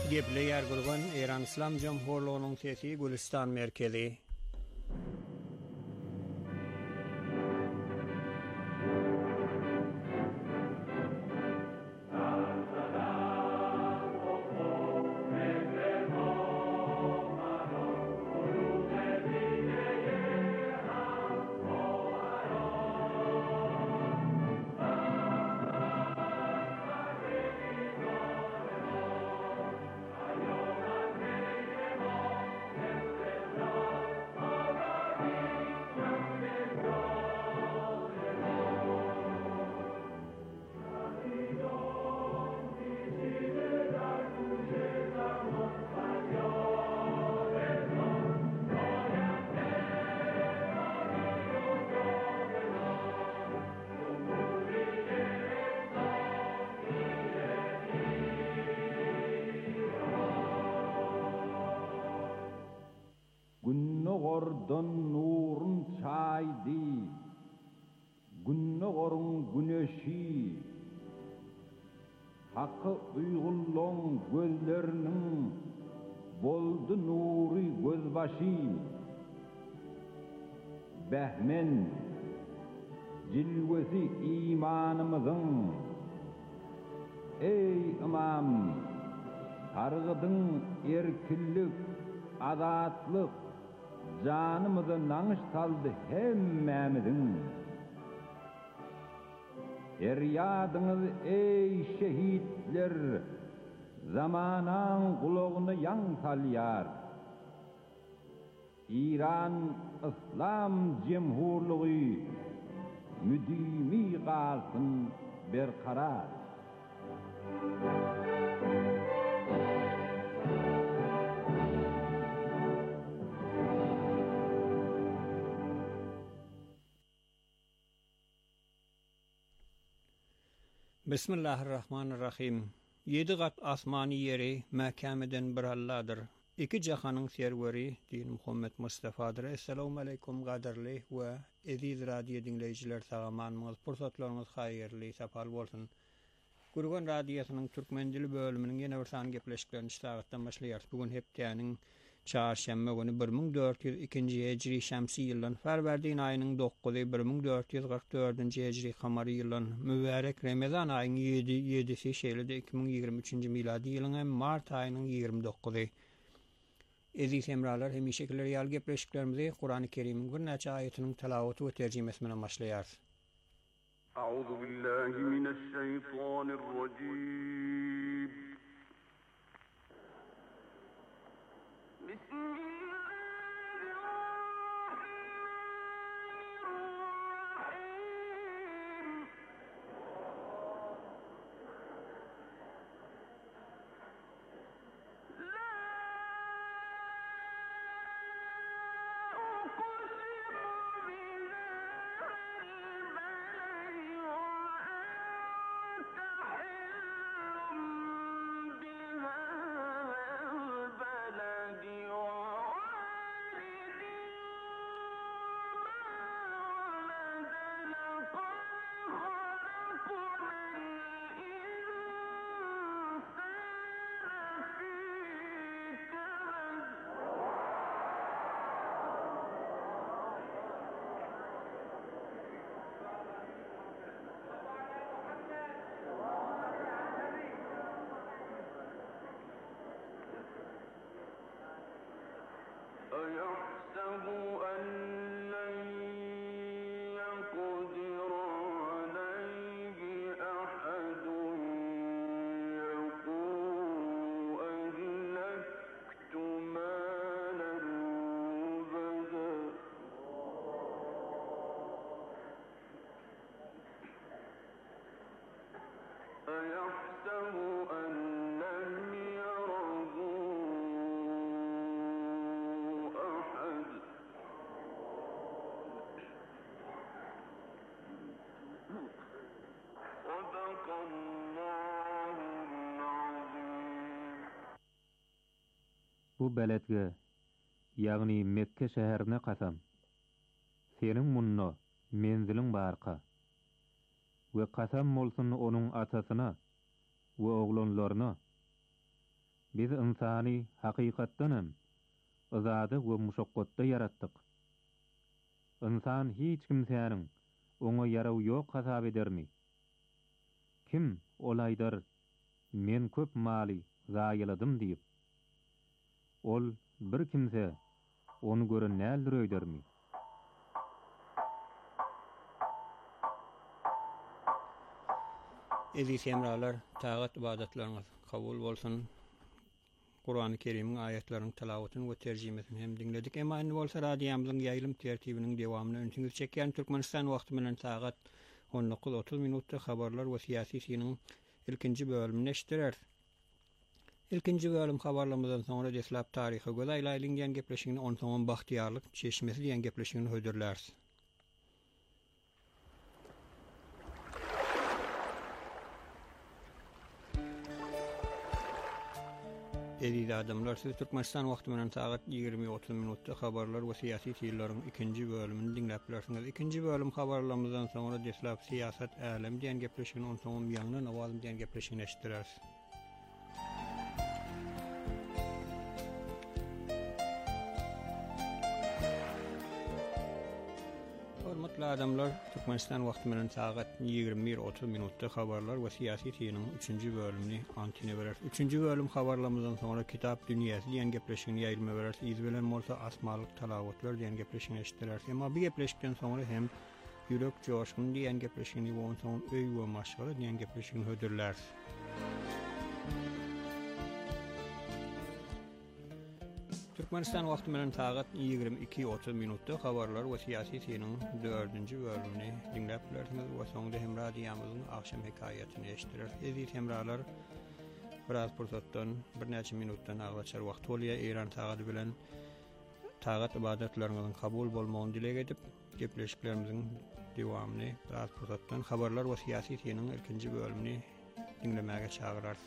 Gepli Yargurban İran İslam Cumhurluğu'nun sesi Gülistan merkezi. Günnogordan nurun çaydı, günnogorun güneşi, hakkı uygulluğun gözlerinin boldu nuri gözbaşı. Behmen, cilvesi imanımızın, ey imam, targıdın erkillik, adatlık, canımızı nanış saldı hemmemizin. Feryadınız ey şehitler, zamanan kulağını yan salyar. İran İslam Cumhurluğu müdimi kalsın berkarar. Bismillahirrahmanirrahim. 7 kat asmani yeri mahkameden bir Allah'dır. İki cahanın serveri din Muhammed Mustafa'dır. Esselamu aleyküm qadirli ve aziz radyo dinleyiciler sağamanınız, pursatlarınız hayırlı, sapal bolsun. Gurgun Radyosu'nun Türkmen dili bölümünün yeni bir san gepleşiklerini istağıttan başlayarız. Bugün heptiyanın çarşamba günü 1402 Hicri şemsi yılın Ferverdiğin ayının 9'u 1444 Hicri kamari yılın mübarek Ramazan ayının 7'si şeylede 2023 miladi yılın Mart ayının 29'u. Aziz emralar hem şekilleri yal gepleşiklerimizi Kur'an-ı Kerim'in bir neçe ayetinin telaveti ve tercümesinden başlayarız. أعوذ بالله من الشيطان الرجيم بسم الله الرحمن الرحيم لا أيحسب أن لن يقدر عليه أحد يقول أهلكت مالا لبدا أيحسب أن لم يره صدق الله العظيم. Bu beletge, ýagny Mekke şäherine kasam. Senin munno, menzilin barka. Ve kasam bolsun onun atasyna we oglanlaryna. Biz insany hakykatdanam ızady we muşakkatda yaratdyk. Insan hiç kimsäniň oňa ýaraw ýok hasap edermi? Kim olaýdar men köp maly zaýyladym diýip? Ol bir kimse onu göre nädir öýdermi? Ezi semralar, tagat ibadetleriniz kabul bolsun. Kur'an-ı Kerim'in ayetlerinin tilavetini ve tercümesini hem dinledik. Ama indi bolsa radiyamızın yayılım tertibinin devamını öntüňiz çekýän Türkmenistan wagty bilen sagat 19:30 minutda habarlar we siyasi sinin ilkinji bölümini eşdirer. İlkinji bölüm habarlarymyzdan soňra deslap taryhy gözaýlaýlyň diýen gepleşigini onsoň bahtiýarlyk çeşmesi diýen gepleşigini hödürlärs. Eziz adamlar, siz Türkmenistan wagty bilen sagat 20:30 minutda habarlar we siyasi tiýerleriň ikinji bölümini dinläp bilersiňiz. İkinji bölüm habarlarymyzdan soňra deslap siýasat älim diýen gepleşigini onsoň ýangy nawazym diýen gepleşigini eşdirers. Hormatly adamlar, Türkmenistan wagty bilen sagat 21:30 minutda habarlar we siyasi tiýeriniň 3-nji bölümini antine berer. 3-nji bölüm habarlarymyzdan soňra kitap dünýäsi diýen gepleşigini ýaýylma berer. Iz bilen bolsa asmalyk talawatlar diýen gepleşigini eşdirer. Emma bu gepleşikden soňra hem ýürek joşgun diýen gepleşigini we onsoň öý we maşgala diýen gepleşigini hödürler. Türkmenistan wagty bilen sagat 22:30 minutda habarlar we siyasi tiýeriniň 4-nji bölümini dinläp bilersiňiz we soňda hem radiyamyzyň akşam hekaýatyny eşdirer. Eziz hemralar, biraz pursatdan bir näçe minutdan aglaçar wagt bolýar. Eýran tagaty bilen tagat ibadetleriniň kabul bolmagyny dilek edip, gepleşiklerimiziň dewamyny biraz pursatdan habarlar we siyasi tiýeriniň ilkinji bölümini dinlemäge çagyrar.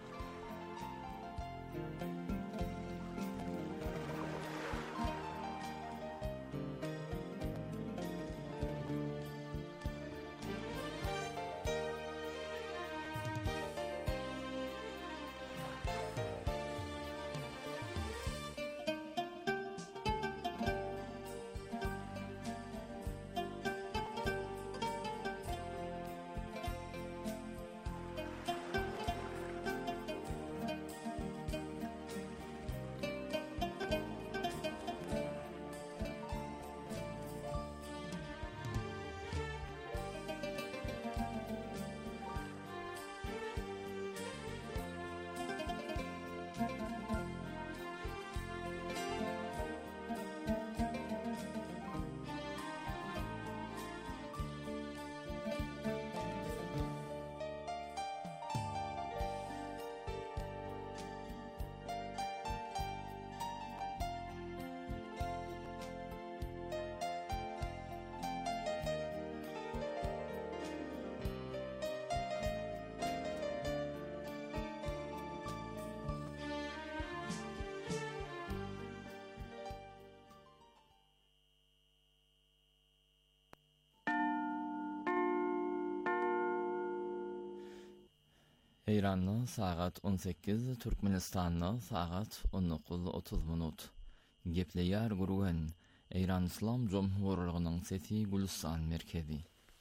İran'da saat 18, Türkmenistan'da saat 19:30 minut. Gepleýär gurgan İran İslam Cumhuriyeti'nin sesi Gülistan merkezi.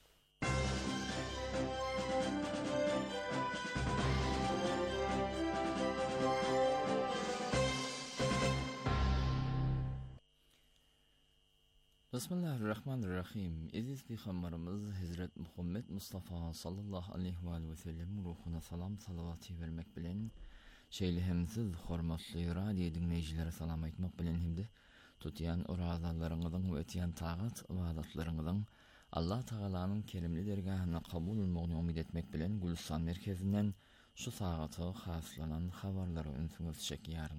Bismillahirrahmanirrahim. Aziz Peygamberimiz Hazrat Muhammed Mustafa sallallahu aleyhi ve sellem ruhuna salam salavatı vermek bilen şeýlehimsiz hormatly radio dinleýijilere salam aýtmak bilen hemde tutýan orazalarynýyň we etýän tagat ibadatlarynyň Allah Taalanyň kerimli dergahyna kabul bolmagyny umyt etmek bilen Gülistan merkezinden şu sagaty haslanan habarlary öňüňiz çekýäryn.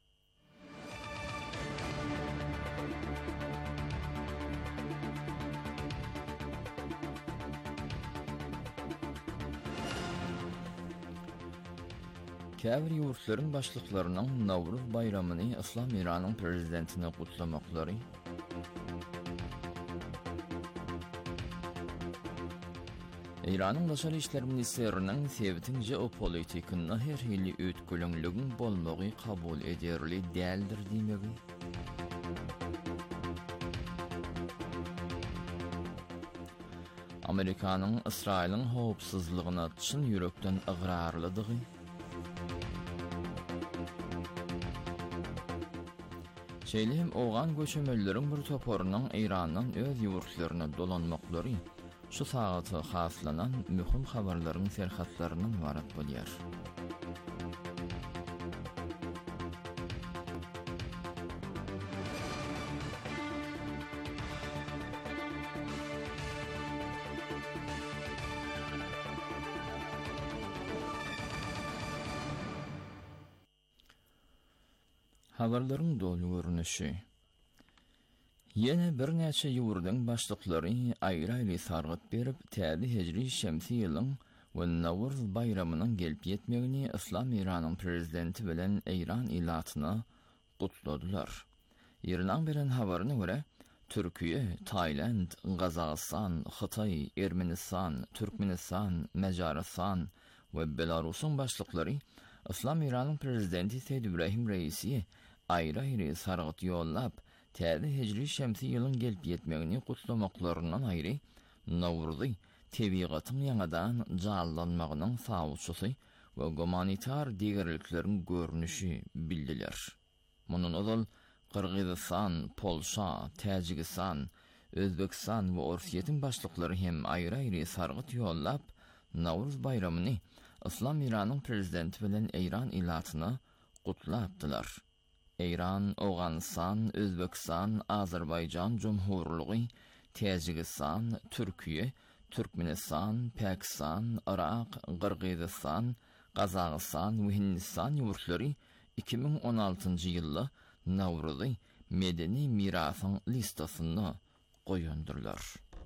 Käbir ýurtlaryň başlyklarynyň Nowruz bayramyny İslam İranyň prezidentine gutlamaklary, Iran'ın Daşary işler ministerinin sebitin jeopolitikyny her hili ötkülüňlügiň bolmagy kabul ederli däldir diýmegi. Amerikanyň Israýlyň howpsuzlygyna çyn ýürekden ygyrarlydygy. Şeýlem oğan göçemeleriň bir toporunyň Irandan öz ýurtlaryna dolanmaklary şu saatı haslanan mühim habarlaryň serhatlarynyň warat bolýar. Habarlaryň dolu görnüşi. Yine bir näçe ýurdyň başlyklary aýry-aýry sargyt berip, täze hijri şemsi ýylyň we Nowruz bayramynyň gelip ýetmegini Islam Iranyň prezidenti bilen Iran ilatyna gutladylar. Ýerden beren habaryna görä, Türkiýe, Taýland, Gazagystan, Hytaý, Ermenistan, Türkmenistan, Macaristan we Belarusyň başlyklary Islam Iranyň prezidenti Seýid Ibrahim Reisi aýry-aýry sargyt ýollap, täze hijri şemsi ýylyň gelip ýetmegini gutlamaklaryndan aýry Nowruzy tebigatyň ýangadan jallanmagynyň sawçysy we gumanitar digerlikleriň görnüşi bildiler. Munun ozal Kırgızistan, Polşa, Täjikistan, Özbekistan we Orsiýetiň başlyklary hem aýry-aýry sargyt ýollap Nowruz bayramyny Islam Iranyň prezidenti bilen Iran ilatyna gutlapdylar. Iran, Awganistan, Özbekistan, Azerbaýjan Jumhurlygy, Täjikistan, Türkiýe, Türkmenistan, Pakistan, Irak, Kyrgyzstan, Gazagystan we Hindistan ýurtlary 2016-njy ýylda Nowruzy medeni mirasyň listasyna goýandyrlar.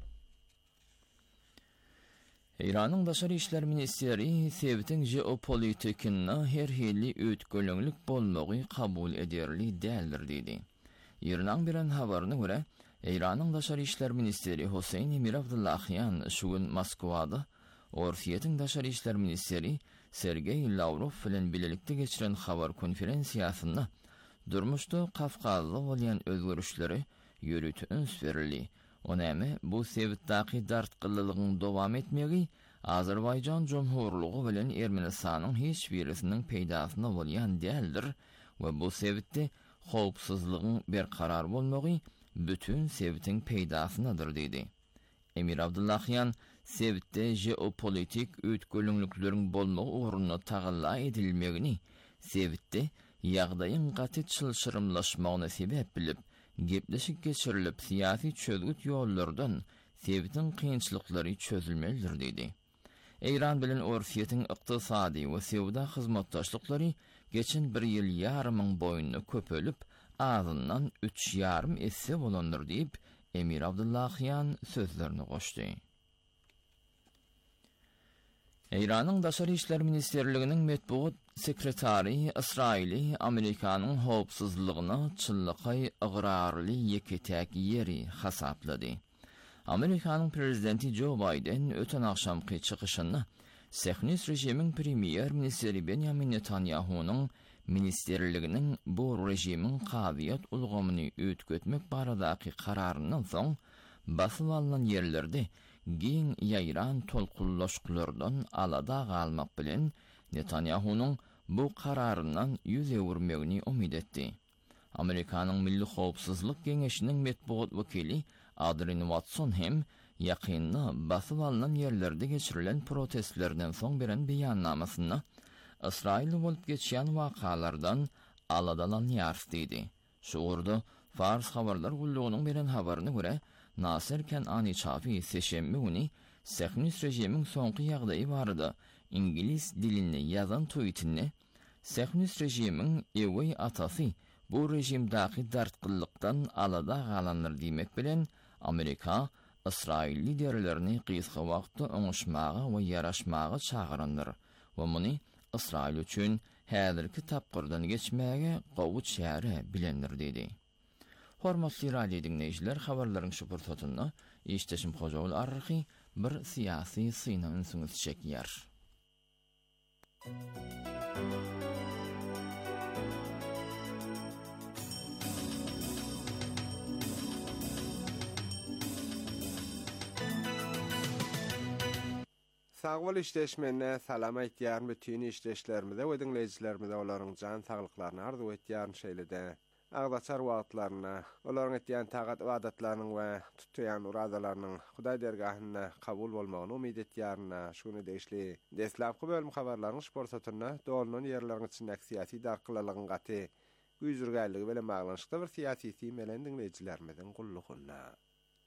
Iranyň Daşary işler ministeri sebitin jeopolitikyny her hili ötkülüňlik bolmagy kabul ederli däldir diýdi. Ýerden beren habaryna görä, Iranyň Daşary işler ministeri Hüseýn Emir Abdullahyan şu gün Moskwada Orsiýetiň Daşary işler ministeri Sergey Lavrov bilen bilelikde geçiren habar konferensiýasyna durmuşda Kafkazda bolýan özgörüşleri ýürütüns berildi. Onäme bu sebitdäki dartgylylygyň dowam etmegi Azerbaýjan Jumhurlygy bilen Ermenistanyň hiç birisiniň peýdasyna bolýan däldir we bu sebitde howpsuzlygyň berkarar bolmagy bütün sebitiň peýdasynadyr diýdi. Emir Abdullahyan sebitde jeopolitik ötkülüňlikleriň bolmagy uğruna tagalla edilmegini, sebitde ýagdaýyň gaty çylşyrymlaşmagyna sebäp bilip, gepleşik geçirilip siyasi çözgüt ýollardan sebitin kynçylyklary çözülmelidir diýdi. Iran bilen Orsiýetiň ykdysady we sewda hyzmatdaşlyklary geçen bir ýyl ýarymyň boýunda köpelip, azyndan 3,5 esse bolandyr diýip Emir Abdullahyan sözlerini goşdy. Iranyň Daşary işler ministerliginiň metbuat sekretary Israýly Amerikanyň howpsuzlygyna çyllykay ygyrarly ýeketäk ýeri hasaplady. Amerikanyň prezidenti Joe Biden öten akşamky çykyşyny Siyonist rejimiň premier ministeri Benjamin Netanyahu'nyň ministerliginiň bu rejimiň qabiýat ulgamyny ötgetmek baradaky kararyndan soň basyp alynan ýerlerde giň ýaýran tolkullaşyklardan alada galmak bilen Netanyahu'nyň bu kararyndan ýüz öwürmegini umyt etdi. Amerikanyň Milli Howpsuzlyk Geňeşiniň metbuat wekili Adrian Watson hem ýakynda basyp alynan ýerlerde geçirilen protestlerden soň beren beýannamasyna Israýil bolup geçýän wakalardan aladalan ýarsydy. Şu urda Fars habarlar gullugynyň beren habaryna görä, Nasir Kenani Çafi seşembe güni Siyonist rejimiň soňky ýagdaýy barada İngiliz dilini ýazan tweetini Siyonist rejimiň ewey atasy bu rejimdäki dartgylykdan alada galandyr diýmek bilen Amerika Israýil liderlerini gysga wagtda oňuşmagy we ýaraşmagy çagyrandyr we muny Israýil üçin häzirki tapgyrdan geçmäge gowuç şäre bilendir diýdi. Hormatly radio dinleýijiler, habarlaryň şu pursatyny işteşim Hojaul arky bir siyasi syna ünsüňiz çekýär. Sağol işleşmene salam aýtýarym bütün işleşlerimize we dinleýijilerimize olaryň jan saglyklaryny arzu etýärm şeýlede. Agdaçar wagtlaryna, olaryň etýän tagat wadatlarynyň we tutýan uradalarynyň Hudaý dergahyna kabul bolmagyny umyt etýärna, şunu deşli. Deslapky bölüm habarlaryny şporsatyna dolanan ýerleriň içindäki syýasy darkylalygyň gaty güýjürgälligi bilen baglanyşykda bir syýasy melen dinleýijilerimizin gullugyna.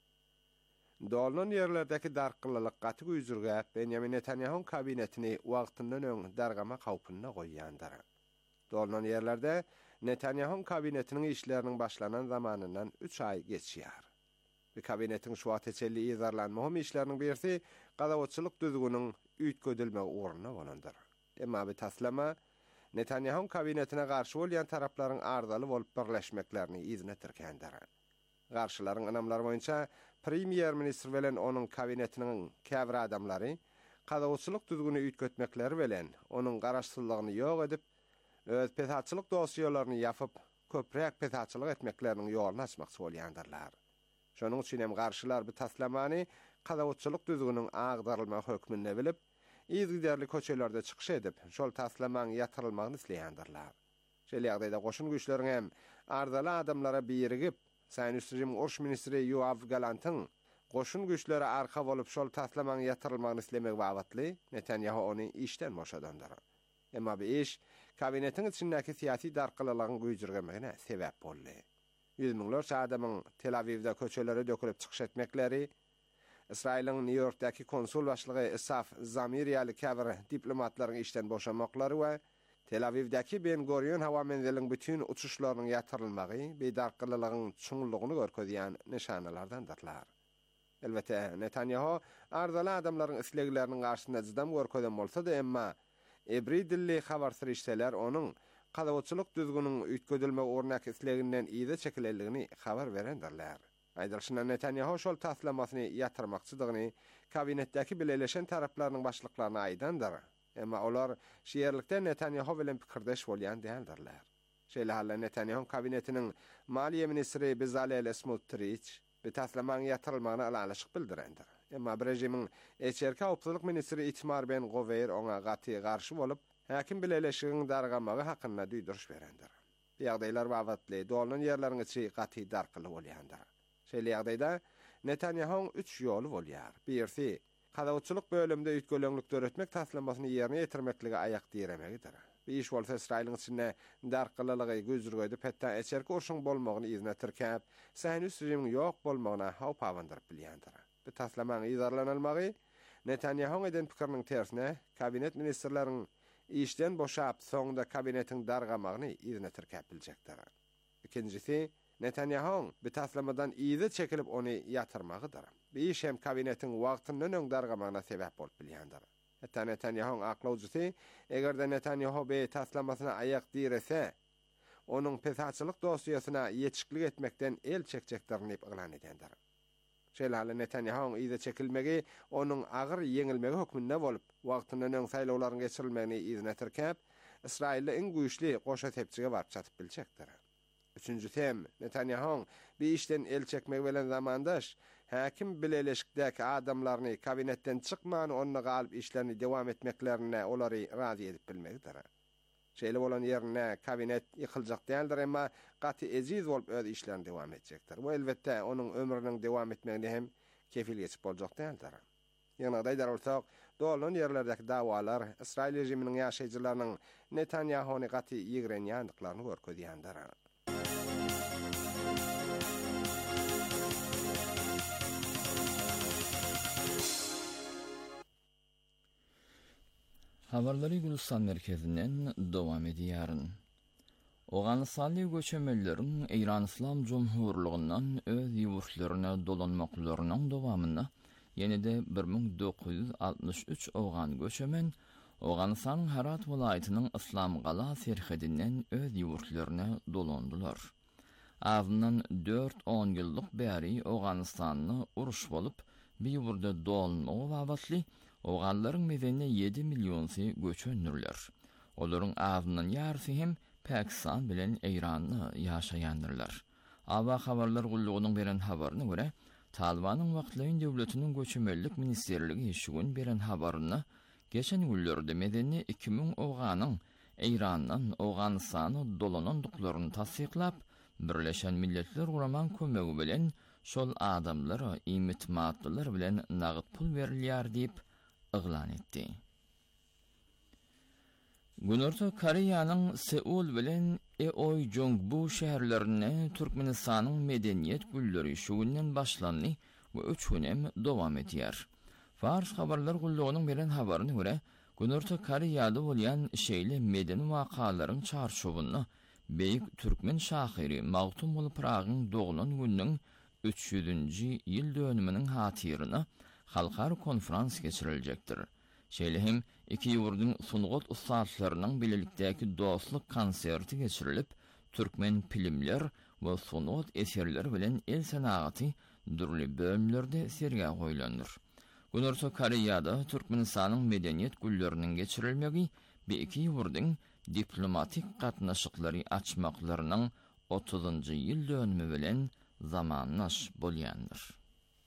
Dolanan yerlerdeki darkylalyk gaty güýjürgä Benjamin Netanyahu kabinetini wagtyndan öň dargama hawpyna goýýandyr. Dolanan yerlerde Netanyahu kabinetinin işlerinin başlanan zamanından 3 ay geçýär. Bu kabinetin şu ateçeli izarlanmagy işlerinin birisi gadawçylyk düzgünüň üýtgödülmegi uğruna bolandyr. Emma bu taslama Netanyahu kabinetine garşy bolýan taraplaryň arzaly bolup birleşmeklerini izne türkendir. Garşylaryň anamlary boýunça Premier Minister bilen onuň kabinetiniň käbir adamlary gadawçylyk düzgüni üýtgetmekleri bilen onuň garaşsyzlygyny ýok edip öz pesaçylyk dosiýalaryny ýapyp köprek pesaçylyk etmekleriniň ýoluny açmakçy bolýandyrlar. Şonuň üçin hem garşylar bu taslamany gadawçylyk düzgünüň agdarylma hökmüne bilip, izgiderli köçelerde çykyş edip, şol taslamanyň ýatyrylmagyny isleýändirler. Şeýle ýagdaýda goşun güýçleriň hem arzaly adamlara birigip, Saýny Urş ministri Yoav Galantyň goşun güýçleri arka bolup şol taslamanyň ýatyrylmagyny islemek wagtly Netanyahu ony işden boşadandyr. Emma bu iş kabinetin içindäki syýasy darkylalygyň güýjürgemegine sebäp boldy. Yüz miňlerçe adamyň Tel Avivde köçelere dökülip çykyş etmekleri, Israýlyň New Yorkdaky konsul başlygy Isaf Zamir ýaly käbir diplomatlaryň işden boşamaklary we Tel Avivdäki Ben Gurion hawa menziliniň bütün uçuşlarynyň ýatyrylmagy we darkylalygyň çuňullygyny görkezýän nişanalardandyrlar. Elbette Netanyahu arzaly adamlaryň islegleriniň garşysynda jydam görkezden bolsa-da, emma ebri dilli habarsyr işçiler onuň gadawçylyk düzgünüň üýtgedilme ornak isleginden ýyda çekilenligini habar berendirler. Aýdylşyna Netanyahu şol taslamasyny ýatyrmakçydygyny kabinetdäki bileşen taraplarynyň başlyklaryna aýdandyr. Emma olar şeýerlikde Netanyahu bilen pikirdeş bolýan däldirler. Şeýle halla Netanyahu kabinetiniň Maliýe ministri Bezalel Smotrich bu taslamanyň ýatyrylmagyna alalyşyk bildirendir. Emma rejimiň eçerki hawpçylyk ministri Itmar Ben Gover ona gaty garşy bolup, häkim bileşigiň dargamagy hakynda duýduruş berendir. Bu ýagdaýlar wagtly dolanan ýerleriň içi gaty darkyly bolýandyr. Şeýle ýagdaýda Netanyahu 3 ýoly bolýar. Birisi gadawçylyk bölümde üýtgölenlik töretmek taslamasyny ýerine ýetirmekligi aýak diýeremegidir. Bu iş bolsa Israýlyň içinde darkylalygy gözürgöýdip, hatda eçerki urşuň bolmagyny izne türkäp, sähnis rejimiň ýok bolmagyna hawp awandyryp bilýändir. Bu taslamanyň ýazarlanmagy Netanyahu eden pikiriniň tersine kabinet ministrleriň işden boşap, soňda kabinetiň dargamagyny izne türkäp biljekdir. İkincisi, Netanyahu bu taslamadan ýyda çekilip ony ýatyrmagydyr. Bu iş hem kabinetin wagtyndan öň dargamagyna sebäp bolup bilýändir. Hatta Netanyahu aklawjysy, egerde Netanyahu bu taslamasyna aýak direse, onuň pesaçylyk dosiýasyna ýetişiklik etmekden el çekjeklerini iglan edendir. Şeýle Netanyahu ýyda çekilmegi onuň agyr ýeňilmegi hökmünde bolup, wagtyndan öň saýlawlaryň geçirilmegini izne türkäp, Israýilde iň güýçli goşa tepçige barp çatyp biljekdir. Üçüncüsi hem Netanyahu bu işden el çekmek bilen zamandaş häkim bileşikdäki adamlaryny kabinetten çykmany ony galyp işlerini dewam etmeklerine olary razy edip bilmekdir. Şeýle bolan ýerine kabinet ýykyljak däldir, emma gaty eziz bolup öz işlerini dewam etjekdir. Bu elbetde onuň ömrüniň dewam etmegine hem kefil geçip boljak däldir. Ýa-ni daýdar bolsak, dolanan ýerlerdäki dawalar Israýl rejiminiň ýaşaýjylarynyň Netanyahuny gaty ýigrenýändiklaryny görkezýändir. Habarlary Gülistan merkezinden dowam edýäryn. Oganlystanly göçemeleriň Iran İslam Jumhurlygyndan öz ýurtlaryna dolanmaklarynyň dowamyna ýene-de 1963 owgan göçemen Oganlystanyň Herat welaýatynyň İslam gala serhedinden öz ýurtlaryna dolandylar. Azyndan 4-10 ýyllyk bäri Oganlystanyny uruş bolup, Bir burada dolma vabatlı, oğanların medenine 7 milyonsu göçönürler. Olorun ağzının yarısı hem Pakistan bilen İran'ı yaşayandırlar. Ava habarlar gulluğunun beren habarına göre, Taliban'ın vaktlayın devletinin göçemellik ministerliği şugun beren habarına, geçen güllerde medeni 2000 oğanın İran'dan Oğanistan'ı dolanandıklarını tasdiklap, Birleşen Milletler Kuraman kömegi bilen şol adamlara imitmatlılar bilen nağıt pul verilýär deyip ıglan etdi. Günorta Koreýanyň Seul bilen Eoyjongbu şäherlerine Türkmenistanyň medeniyet gülleri şugundan başlandy we 3 günem dowam etýär. Fars habarlar gulluğunun beren habaryna görä, Günorta Koreýada bolýan şeýle medeni wakalaryň çarşowyny beýik türkmen şahyry Magtumul Pragyň doglan günüň 300-nji ýyl dönüminiň hatyryna halkary konferans geçiriljekdir. Şeýle hem iki ýurdun sunugat ustalarynyň birlikdäki dostluk konserti geçirilip, türkmen filmler we sunugat eserleri bilen el sanaty dürli bölümlerde serge goýlandyr. Günorta Koreýada Türkmenistanyň medeniyet gülleriniň geçirilmegi bir iki ýurdun diplomatik gatnaşyklary açmaklarynyň 30-njy ýyl dönümi bilen zamanlaş bolýandyr.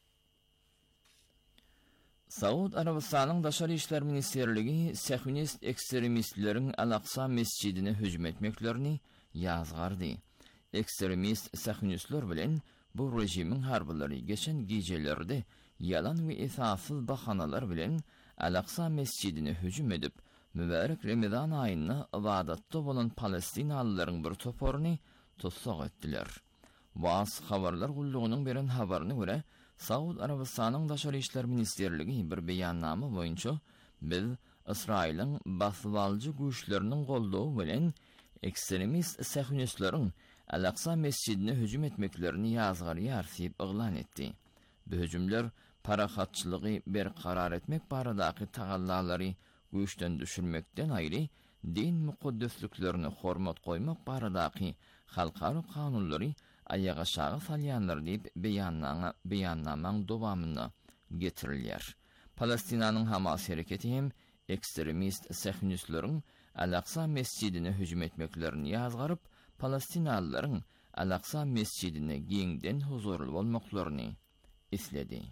Saud Arabistanyň Daşary işler ministerligi Sahunist ekstremistleriň Al-Aqsa mescidine hüjüm etmeklerini ýazgardy. Ekstremist Sahunistler bilen bu rejimiň harblary geçen gejelerde yalan we esassız bahanalar bilen Al-Aqsa mescidine hüjüm edip, mübarek Ramazan aýyna ibadatda bolan Palestinalylaryň bir toporuny tutsak etdiler. Was habarlar gulluğunun beren habaryna görä, Saud Arabistanyň Daşary işler ministerligi bir beýannama boýunça biz Israýlyň basbaljy güýçleriniň goldawy bilen ekstremist Sahunistlaryň Al-Aqsa mescidine hüjüm etmeklerini ýazgarýar diýip yglan etdi. Bu hüjümler parahatçylygy berkarar etmek baradaky tagallalary güýçden düşürmekden aýry, din mukaddesliklerini hormat goýmak baradaky halkary kanunlary ayağa şağı salyanlar deyip beyannamaň dowamyny getirilýär. Palestinanyň Hamas hereketi hem ekstremist Sahunistlaryň Al-Aqsa mescidine hüjüm etmeklerini ýazgaryp, Palestinalylaryň Al-Aqsa mescidine giňden huzurly bolmaklaryny isledi.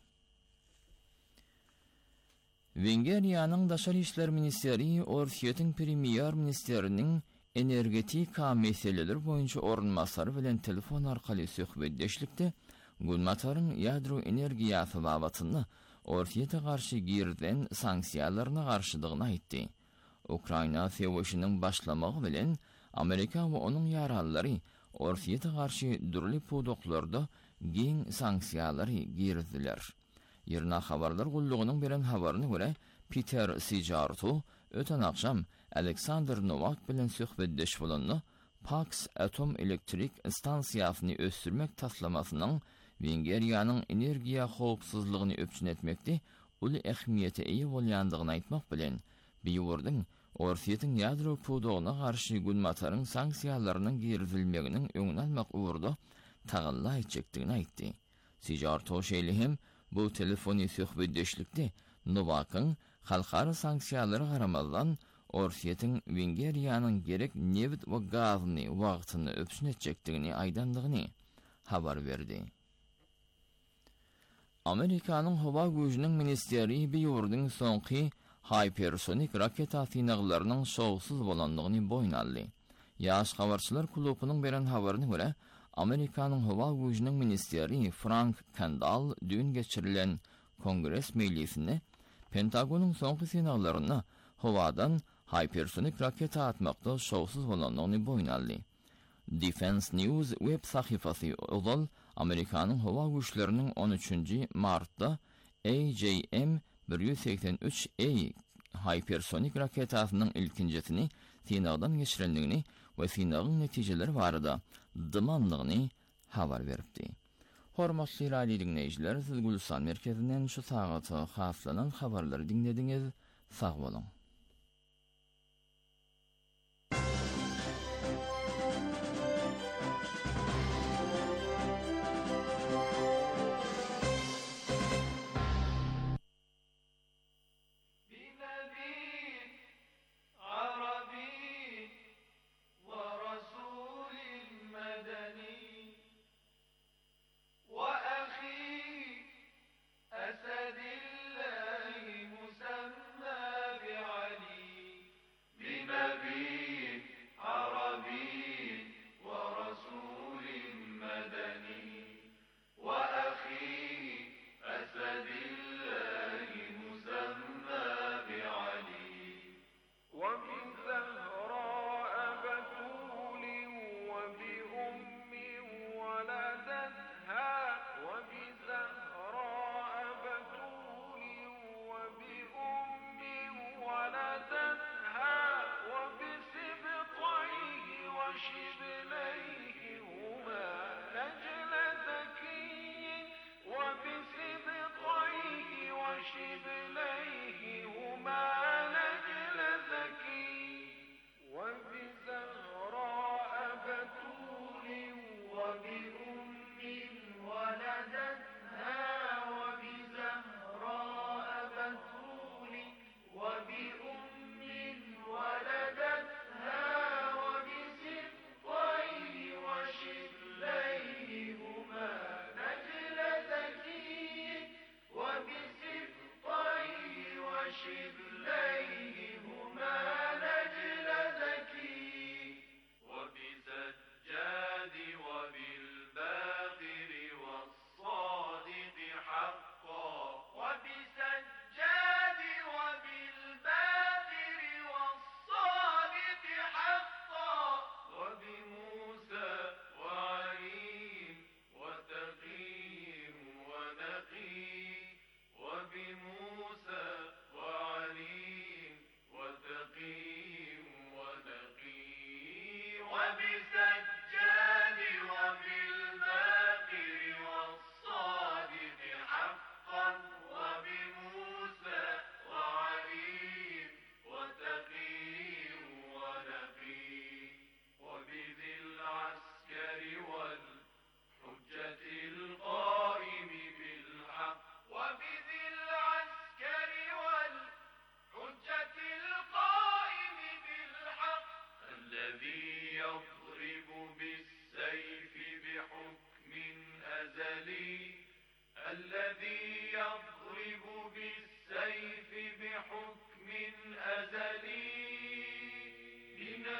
Wengeriýanyň Daşary işler ministeri Orsiýetiň premier ministeriniň energetika meseleleri boýunça orunmasary bilen telefon arkaly söhbetdeşlikde Gulmataryň ýadro energiýasy babatyny Orsiýete garşy girden sanksiýalaryna garşydygyny aýtdy. Ukraina sewişiniň başlamagy bilen Amerika we onuň ýarallary Orsiýete garşy dürli podoklarda giň sanksiýalary girdiler. Ýerna habarlar gulluğunyň beren habaryna görä, Peter Sijartu öten akşam Alexander Novak bilen söhbetdeş bolany Pax atom elektrik stansiýasyny ösdürmek taslamasynyň Wengeriýanyň energiýa howpsuzlygyny öpçün etmekde uly ähmiýete eýe bolýandygyny aýtmak bilen bir ýurdun Orsiýetiň ýadro podogyna garşy Gulmataryň sanksiýalarynyň girdilmeginiň öňüni almak uğurda tagalla etjekdigini aýtdy. Sijartu şeýle hem bu telefony söhbetdeşlikde Novakyň halkary sanksiýalary garamazdan Orsiýetiň Wengeriýanyň gerek neft we gazyny wagtyny öpüşün etjekdigini aýdandygyny habar berdi. Amerikanyň howa güýjüniň ministeri bir ýurdun soňky hypersonik raketa synaglarynyň şowsuz bolandygyny boýun aldy. Ýaş habarçylar klubynyň beren habaryna görä, Amerikanyň howa güýjüniň ministeri Frank Kendall dün geçirilen Kongres meclisinde Pentagonyň soňky synaglaryna howadan hypersonik raketa atmakda şowsuz bolandygyny boýun aldy. Defense News web sahyfasy ol Amerikanyň howa güýçleriniň 13-nji martda AJM-183A hypersonik raketasynyň ilkinjesini synagdan geçirendigini we synagyň netijeleri barada dymanlygyny habar beripdi. Hormatly radio dinleýijiler, siz Gülsan merkezinden şu sagata haslanan habarlary dinlediňiz. Sag bolun.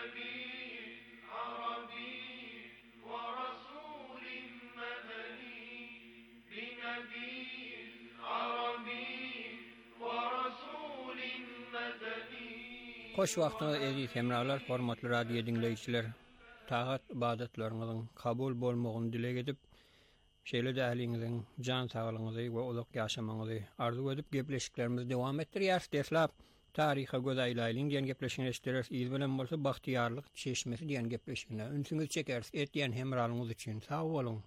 Hoş wagtyňyz eziz hemralar, hormatly radio dinleýijiler. Tagat ibadetleriňiziň kabul bolmagyny dilek edip, şeýle däliňiziň jan saglygyňyzy we uzak ýaşamaňyzy arzu edip gepleşiklerimizi dowam etdirýär. Deslap taryha göz aýlaýlyň diýen gepleşigini eşitdirýär. Iz bilen bolsa bahtiýarlyk çeşmesi diýen gepleşigine ünsüňiz çekersiz etdiýen hemralyňyz üçin sag bolun.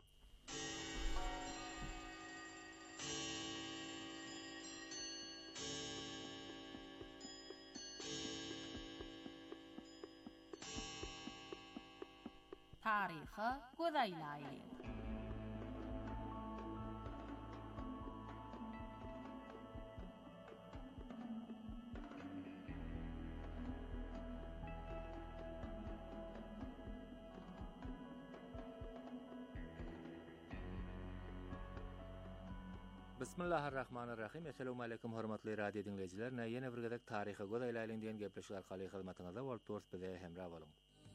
Taryha göz aýlaýly. Bismillahirrahmanirrahim. Assalamu alaykum hormatly radio dinleyijiler. Ýene bir gezek taryha göz aýlaýlyň diýen gepleşik arkaly hyzmatyňyzda Waltors bize hemra bolun.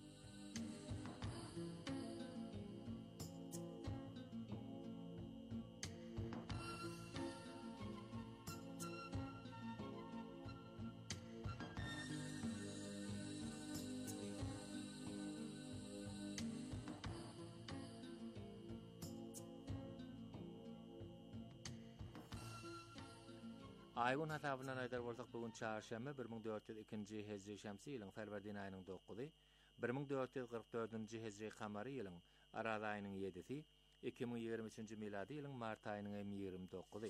Aýgun hasabynan aýdar bolsak bugun çarşamba 1402-nji hejri şämsi ýylyň Ferwerdin aýynyň 9-y, 1444-nji hejri kamary ýylyň Araz aýynyň 7-si, 2023-nji miladi ýylyň mart aýynyň 29-y.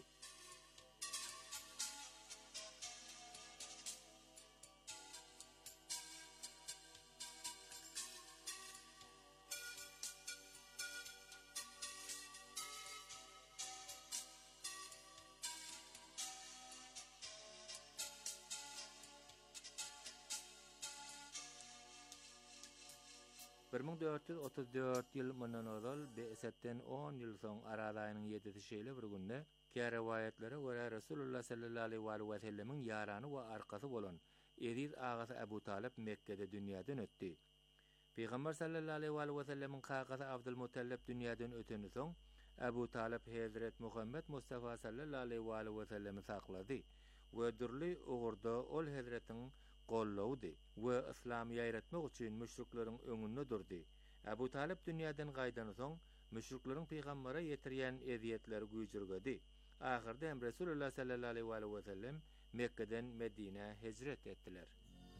ýyl mundan ozal beýsetden 10 ýyl soň Araz aýynyň 7-si şeýle bir günde kerewayetlere görä Resulullah sallallahu aleyhi we sellemiň ýarany we arkasy bolan Eriz agasy Abu Talib Mekke'de dünýäden ötdi. Peýgamber sallallahu aleyhi we sellemiň kakasy Abdulmutallib dünýäden öteni soň Abu Talib Hazret Muhammed Mustafa sallallahu aleyhi we sellemi saklady we dürli ugurda ol Hazretiň gollawdy we İslam ýaýratmak üçin müşrikleriň öňünde durdy. Abu Talib dünýäden gaýdan soň müşrikleriň peýgambere ýetirýän eziýetleri güýjürgedi. Ahyrda hem Resulullah sallallahu aleyhi we sellem Mekke'den Medine hicret etdiler.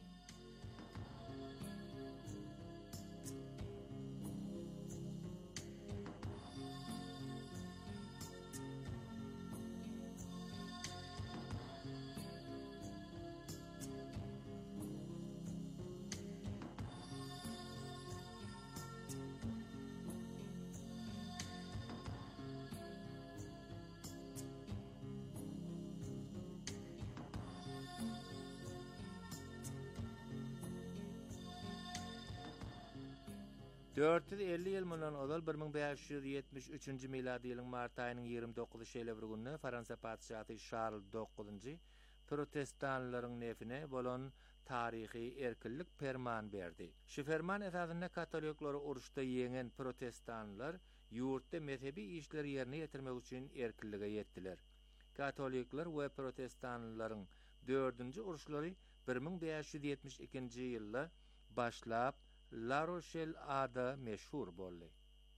Dörtüz 50 ýyl mundan ozal 1573-nji miladi ýylyň mart aýynyň 29-y şeýle bir günde Fransa padşahy Charles 9-njy protestanlaryň nefine bolan taryhy erkinlik ferman berdi. Şu ferman esasynda katolikleri uruşda ýeňen protestanlar ýurtda mezhebi işleri ýerine ýetirmek üçin erkinlige ýetdiler. Katolikler we protestanlaryň 4-nji uruşlary 1572-nji ýylda başlap La Rochelle ada meşhur boldy.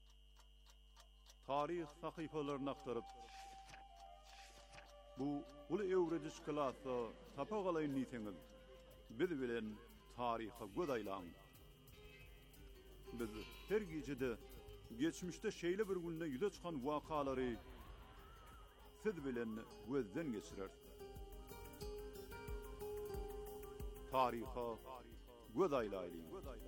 Tarih sahypalaryny aktaryp bu uly ewredis klasy tapagalyň niseňiz biz bilen taryha göz aýlaň. Biz her gejede geçmişde şeýle bir günde ýüze çykan wakalary siz bilen gözden geçirer. Taryha göz aýlaýlyň.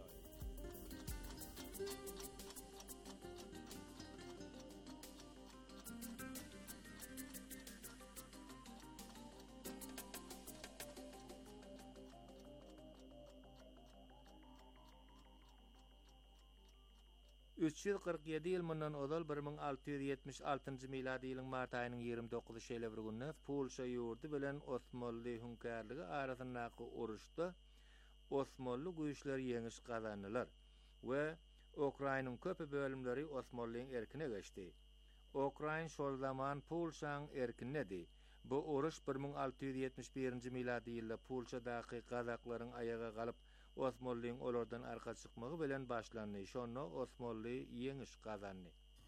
Üç 47 ýyl mundan ozal 1676-njy miladi ýylyň mart aýynyň 29-y şeýle bir günde Polşa ýurdu bilen Osmanly hünkärligi arasyndaky uruşda Osmanlı güýçler ýeňiş gazandylar we Ukrainanyň köpi bölümleri Osmanlyň erkine geçdi. Ukrain şol zaman Polşaň erkinedi. Bu uruş 1671-nji miladi ýylda Polşadaky gazaklaryň ayaga galyp Osmanlyň olardan arka çykmagy bilen başlandy. Şonu Osmanly ýeňiş gazandy.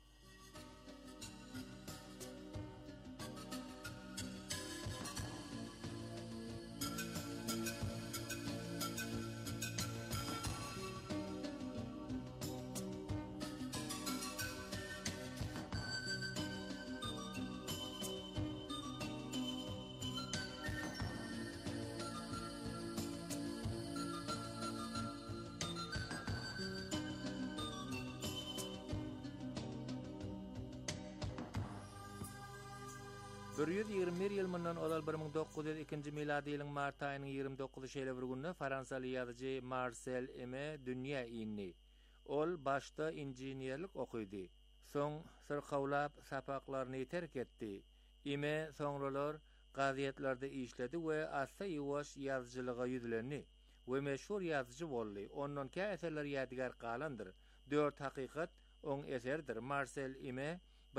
Bir 121 ýyl mundan olal 1902-nji miladi ýylyň mart aýynyň 29 şeýle bir günde Fransaly ýazyjy Marcel Aimé dünýä indi. Ol başda inženýerlik okuýdy. Soň sırkawlap sapaklaryny terk etdi. Aimé soňralar gazetlerde işledi we asta ýewaş ýazgylyga ýüzlendi we meşhur ýazgyjy boldy. Ondan kä eserler ýadigar galandyr. 4 hakykat oň eserdir. Marcel Aimé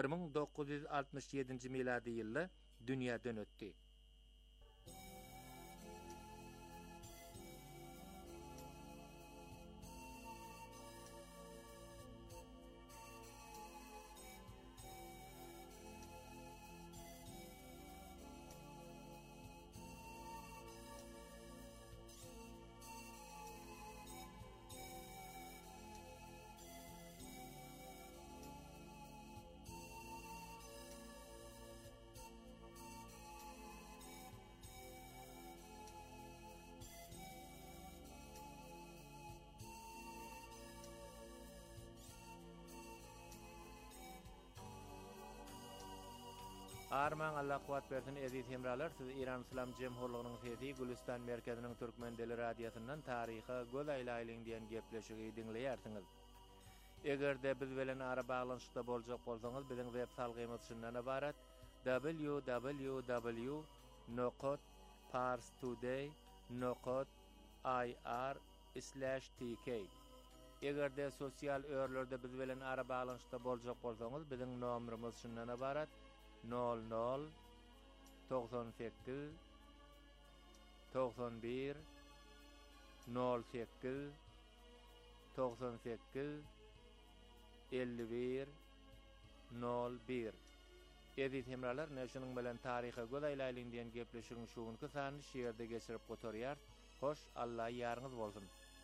1967 miladi ýylda dünýäden ötdi. Arman Allah kuwat bersin eziz hemralar, siz İran İslam Jemhurlygynyň sesi Gülistan merkeziniň Türkmen dili radiosyndan taryha göz aýlaýlyň diýen gepleşigi dinleýärsiňiz. Egerde biz bilen ara baglanşykda boljak bolsaňyz, biziň web salgymyz şundan ibarat: www.parstoday.ir/tk. Egerde sosial örlerde biz bilen ara baglanşykda boljak bolsaňyz, biziň nomerimiz şundan ibarat: 00 98 91 08 98 51 01. Edit hemralar näşiniň bilen taryha göz aýlaýlyň diýen gepleşigiň şuwun kysany şeýerde geçirip gotarýar. Hoş, Allah ýarňyz bolsun.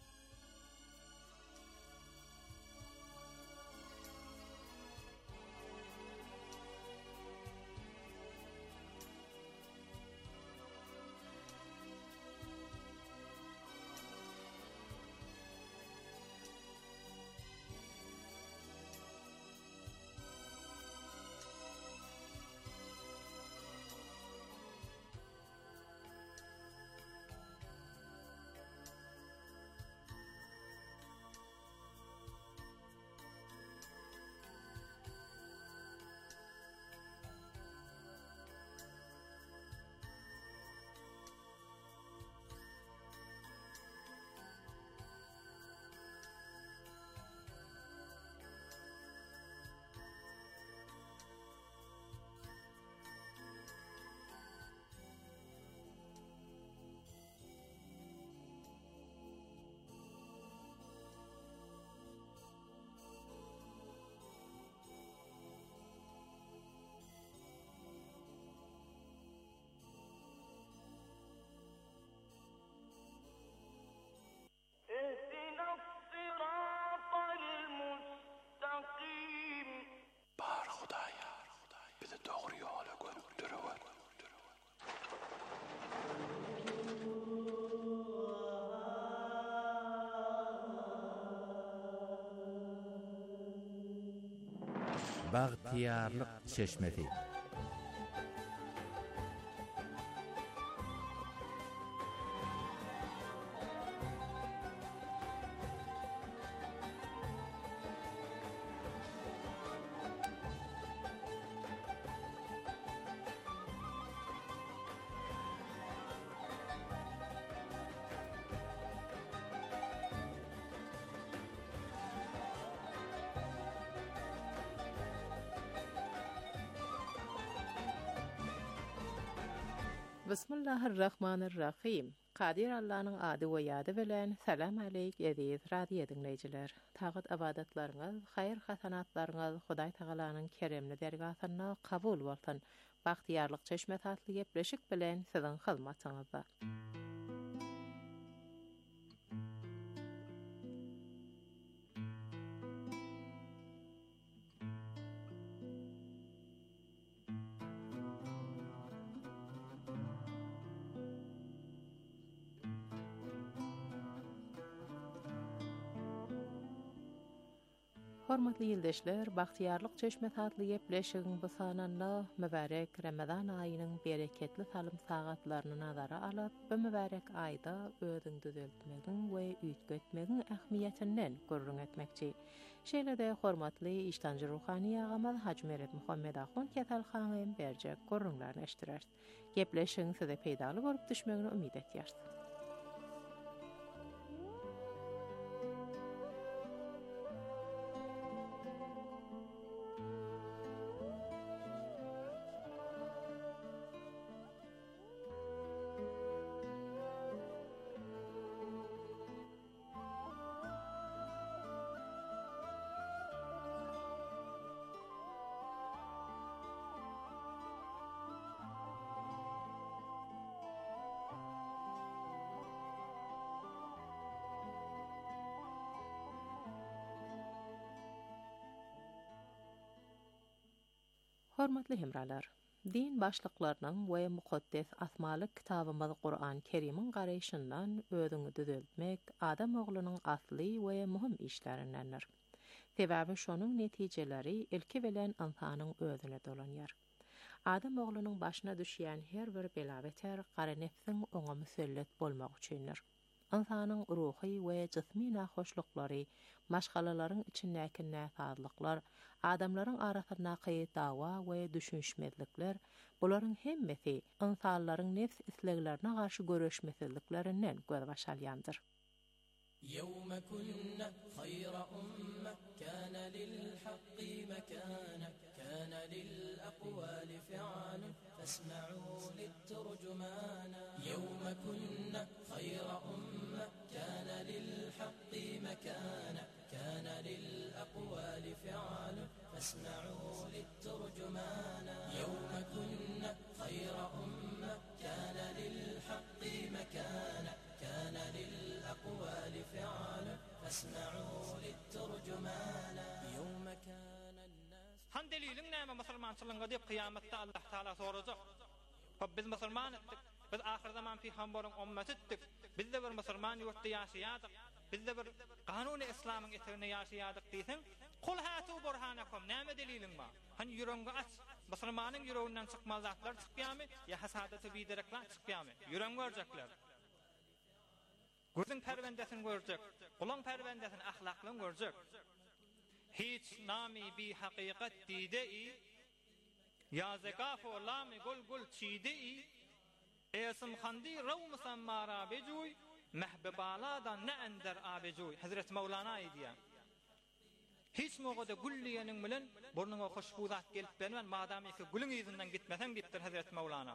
Bagtiyarlyk çeşmesi. Bismillahirrahmanirrahim. Kadir Allah'ın adı ve yadı bilen salam aleyk ediz radyo dinleyiciler. Tağıt abadatlarınız, hayır hasanatlarınız Huday Tağala'nın keremli dergahına kabul bolsun. Bahtiyarlık çeşme tatlı gepleşik bilen sizin hizmetinizde. Hormatly ýyldaşlar, bahtiyarlyk çeşme tatly gepleşigiň bu sananda mübarek Ramazan aýynyň bereketli salym sagatlaryny nazara alyp, bu mübarek aýda özüň düzeltmegiň we üýtgetmegiň ähmiýetinden gurrun etmekçi. Şeýle-de hormatly iştanjy ruhany agamy Haji Meret Muhammed Ahun Ketalxanyň berjek gurrunlaryny eşdirer. Gepleşigiň size peýdaly bolup düşmegini umyt etýär. Hormatly hemralar, din başlyklarynyň we mukaddes asmaly kitabymyz Qur'an Kerimiň garaýşyndan özüňi düzeltmek adam oglunyň asly we muhim işlerindendir. Sebäbi şonuň netijeleri ilki bilen insanyň özüne dolanýar. Adam oglunyň başyna düşýän her bir bela beter gara nefsiň oňa müsellet bolmak üçindir. İnsanyň ruhy we jismi nahoşluklary, maşgalalaryň içindäki näsazlyklar, adamlaryň arasyndäki dawa we düşünşmezlikler, bularyň hemmesi insanlaryň nefs isleglerine garşy göreşmezliklerinden göz başalýandyr. يوم كنا خير أمة كان للحق مكانا كان للأقوال فعال فاسمعوا للترجمان يوم كنا خير أمة كان للحق مكانا كان للأقوال فعال فاسمعوا للترجمان يوم كنا خير أمة كان للحق مكانا كان للأقوال فعال فاسمعوا للترجمان يوم كان الناس Han delilin näme musulmançylygyňa diýip kıyamatda Allah Taala sorajak. Biz musulman etdik. Biz ahir zaman peýgamberin ummaty etdik. Biz de bir musulman ýurtda ýaşaýardyk. Biz de bir kanuny islamiň eterine ýaşaýardyk diýsen, kul hatu burhanakum näme deliliň bar? Han ýüregiňi aç. Musulmanyň ýüreginden çykmaz zatlar çykýarmy? Ya hasadaty biderekler çykýarmy? Ýüregiň görjekler. Gözüň perwendesini görjek, gulaň perwendesini ahlaklyň görjek. Hiç nami bi haqiqat dide-i ya zekaf olami gul gul çide-i esim khandi rawm sammara bejuy mehbebaladan ne ender abejuy Hazret Mevlana diýär. Hiç mogada gulliýeniň bilen burnuňa hoşbuzat gelip bermen madam ki gulüň ýüzünden gitmesen diýipdir Hazret Mevlana.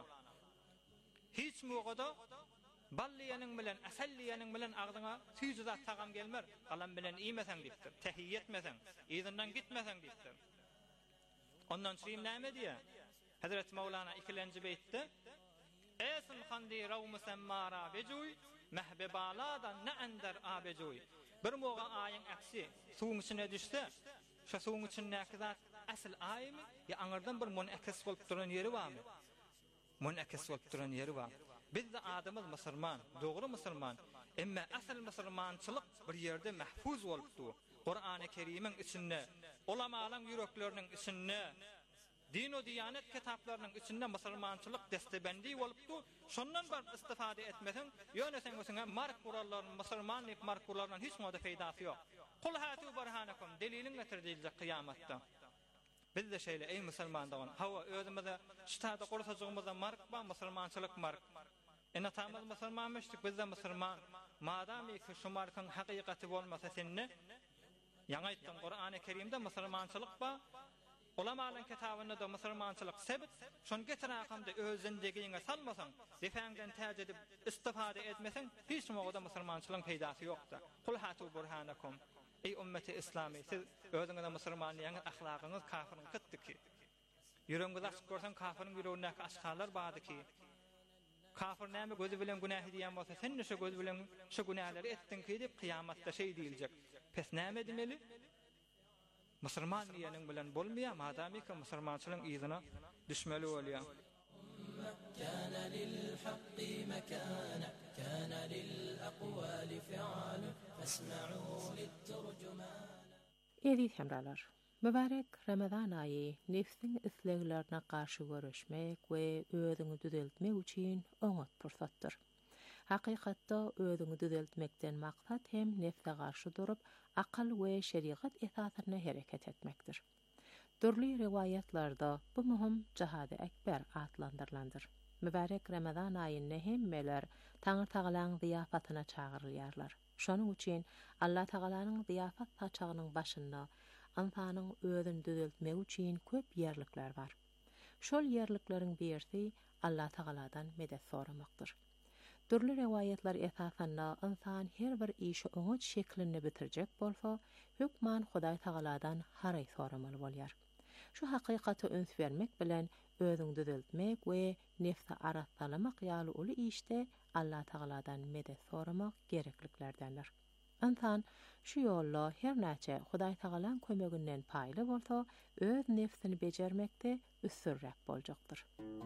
Hiç mogada balliýeniň bilen, asalliýeniň bilen agdyňa süýzat tagam gelmer, galam bilen iýmesen diýipdir. Tehiyyet etmesen, ýüzünden gitmesen diýipdir. Ondan şeýle näme diýär? Hazret Mevlana ikilenji beýtde esim khandi rawm sammara bejuy mehbebaladan ne ender abejuy. Bir moga aýyň aksi suwuň içine düşse, şu suwuň içindäki zat asl aýmy ýa aňardan bir munakis bolup duran ýeri barmy? Munakis bolup duran ýeri bar. Biz de adamız musulman, doğru musulman. Emma asl musulmançylyk bir ýerde mahfuz bolupdy. Qur'an-ı Kerim'iň içinde, ulamalarning ýürekleriniň içinde, din we diýanet kitaplarının içinde musulmançylyk destebendi bolupdy. Şondan bar istifade etmesen, ýöne sen özüňe mark gurallaryň, musulmanlyk mark gurallaryň hiç moda feýdasy ýok. Kul hatu burhanakum delilin getirdiler kıyamatda. Biz de şeýle ey musulmandaň, hawa özümizde ştada gurasajygymyzda mark ba musulmançylyk mark. Enatamız musulmanmışdyk, biz de musulman. Madam ki şu markyň haqiqaty bolmasa senne, ýa-ni aýtdym Qur'an-ı Kerimde musulmançylyk ba Ulamaların kitabında da Müslümançılık sebit, şon getirakımda öz zindigiňe salmasaň, defäňden täze edip istifade etmeseň, hiç mogada Müslümançylygyň peýdasy ýokda. Kul hatu burhanakum. Ey ümmeti İslami, siz özüňize Müslümanlygyň ahlakyňyz kafirin gitdiki. Yüreğiňiz açyk görseň kafirin yüreğine aşkarlar badyki. Kafir näme gözü bilen günah diýen bolsa, sen näşe göz bilen şu günahları etdiňki diýip kıyamatda şey diýiljek. Pes näme demeli? Müslüman diýeniň bilen bolmaýar, madamy ki Müslümançylygyň ýyzyna düşmeli bolýar. كان للحق مكانة كان للأقوال فعال فاسمعوا للترجمان. Edit hemralar. Mübarek Ramazan ayı nefsin isleglerine karşı görüşmek ve özüňi düzeltmek üçin öňet pursatdyr. Hakykatda özüňi düzeltmekden maksat hem nefse karşı durup akıl we şeriat esasyna hereket etmekdir. Türlü rivayetlarda bu mühim cihad-ı ekber adlandyrılandyr. Mübarek Ramazan aýynda hemmeler Taňry Tagalaň ziyafatyna çagyrylýarlar. Şonuň üçin Allah Tagalaňyň ziyafat saçagynyň başynda insanyň özüni düzeltmek üçin köp ýerlikler bar. Şol ýerlikleriň birisi Allah Tagaladan medet soramakdyr. Türlü rivayetler esasında insan her bir işi öňüç şeklinde bitirjek bolsa, hükman Hudaý Tagaladan haray soramaly bolýar. Şu hakykaty öns vermek bilen özüňi düzeltmek we nefse aratsalamak ýaly uly işte Allah Tagaladan medet soramak gerekliklerdendir. İnsan şu ýolla her näçe Hudaý Tagalaň kömeginden paýly bolsa, öz nefsini bejermekde üstünrek boljakdyr.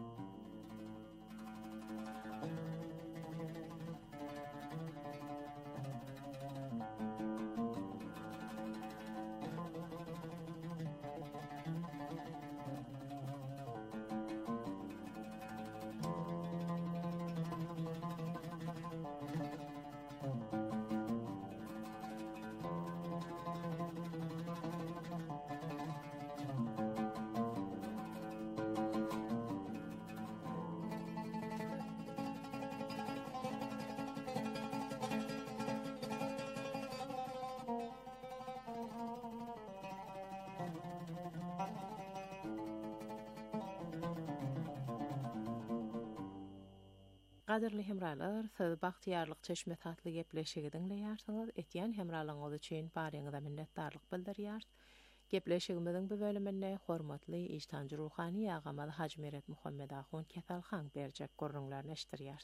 Gaderli hemralar, siz bagtyarlyk çeşme tatly gepleşiginiň ýarsaňyz, etýän hemralaryňyz üçin baryňyza minnetdarlyk bildirýär. Gepleşigimiziň bu bölüminde hormatly ijtanjy ruhany agama Haji Meret Muhammed Ahun Ketalhan berjek görüňlerini eşdirýär.